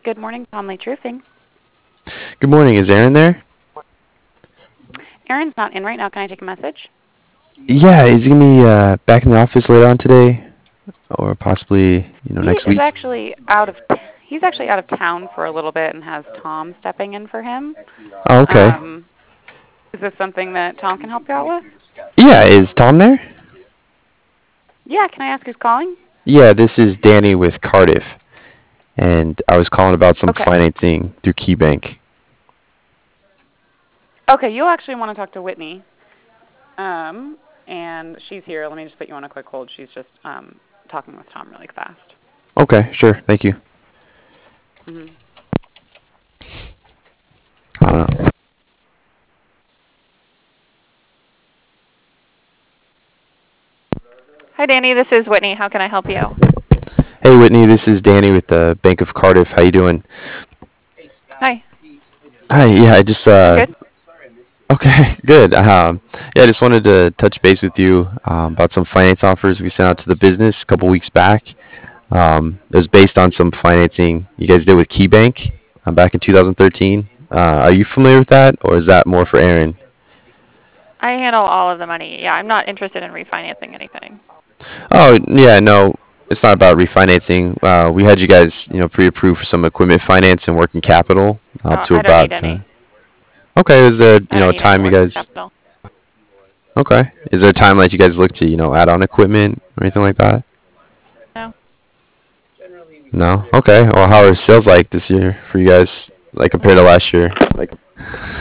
Good morning, Tom Lee Roofing. Good morning. Is Aaron there? Aaron's not in right now. Can I take a message? Yeah, is he gonna be back in the office later on today, or possibly He next is week? actually out of he's actually out of town for a little bit and has Tom stepping in for him. Oh, okay. Um, is this something that Tom can help you out with? Yeah, is Tom there? Yeah. Can I ask who's calling? Yeah, this is Danny with Cardiff, and I was calling about some Okay. financing through KeyBank. Okay. You'll actually want to talk to Whitney. Um, and she's here. Let me just put you on a quick hold. She's just talking with Tom really fast. Okay, sure. Thank you. hmm I don't know. Hi, Danny. This is Whitney. How can I help you? Hey, Whitney. This is Danny with the Bank of Cardiff. How you doing? Hi. Hi. Yeah, I just I'm good. Okay, good. Yeah, I just wanted to touch base with you about some finance offers we sent out to the business a couple weeks back. It was based on some financing you guys did with KeyBank back in 2013. Are you familiar with that, or is that more for Aaron? I handle all of the money. Yeah, I'm not interested in refinancing anything. Oh, yeah, no, it's not about refinancing. We had you guys, pre-approved for some equipment finance and working capital up Oh, to I don't need about. any. Okay, is there, I don't need any time you working guys? capital. Okay, is there a time like you guys look to, add on equipment or anything like that? No. No. Okay. Well, how are sales like this year for you guys, like compared to last year?